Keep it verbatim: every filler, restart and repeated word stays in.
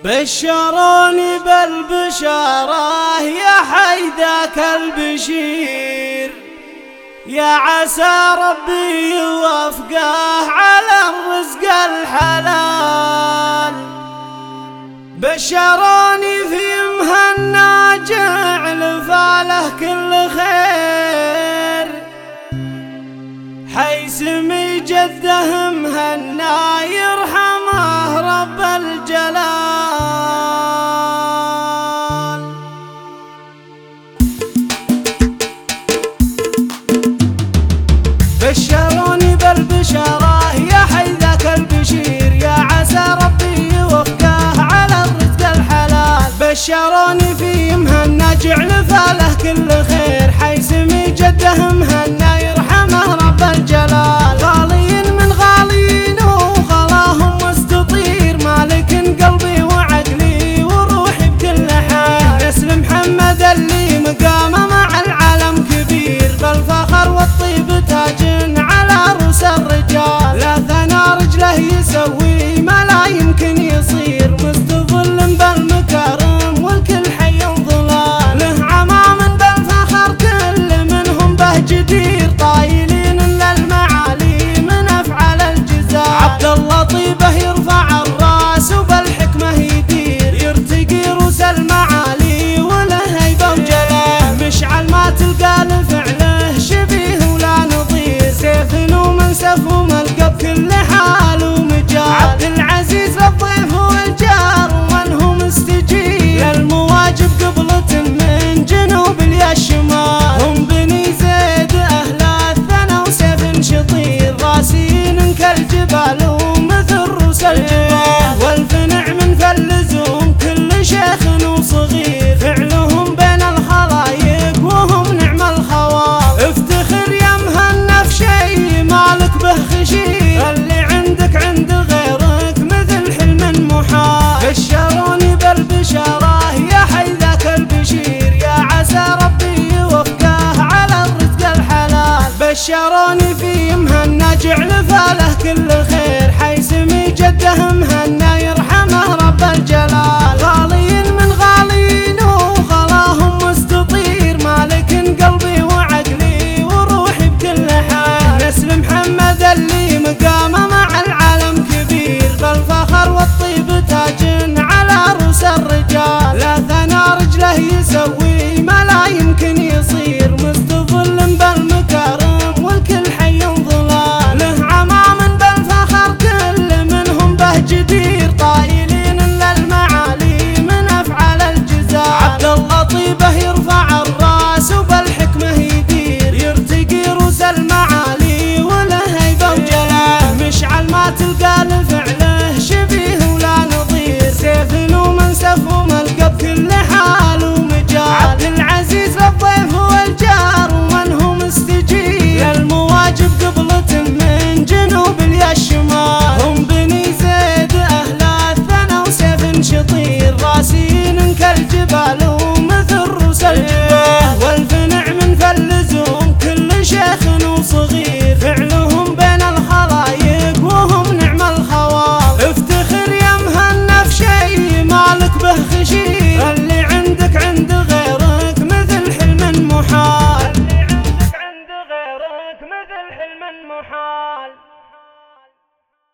بشروني بالبشارة يا حيداك البشير، يا عسى ربي يوفقه على الرزق الحلال. بشروني في مهنا جعل فاله كل خير، حيسمي جده مهنا يرحمه رب الجلال. بشروني بالبشارة يا حيداك البشير، يا عسى ربي يوفقه على الرزق الحلال. بشروني في مهنا جعل فاله كل خير، حيسمي جده مهنا يرحمه رب الجلال. غالين من غالين وغلاهم مستطير، مالك قلبي وعقلي وروحي بكل حال. نسل محمد اللي مقامه مع العالم كبير، بالفخر والطيب تاج على رؤوس الرجال. لا ثنا رجله يسوي ما لا يمكن يصير، مستظل بالمكارم والكل حي ظلال. له عمام بالفخر كل منهم به جدير، طايلين للمعالي من افعال الجزال. عبد الله طيبه يرفع الراس وبالحكمه يدير، يرتقي روس المعالي وله هيبه وجلال. مشعل ما تلقى لفعله شبيه ولا نظير، سيف ومنسف وملقى بكل حال ومجال. عبد العزيز للضيف والجار ومن هو مستجيب، للمواجب قبلة من جنوب اليا الشمال. هم بني زيد اهل الثنا وسيف شطير، راسين كالجبال ومثل روس الجبال. والف نعم فلزهم كل شيخ وصغير، فعلهم بين الخلايق وهم نعم الخوال. افتخر يا مهنا في شي مالك به خشير، اللي عندك عند غيرك مثل حلم محال. بشروني بالبشارة يا حيداك البشير، يا عسى ربي يوفقه على الرزق الحلال. بشروني في مهنا جعل فاله كل خير، حيسمي جده مهنا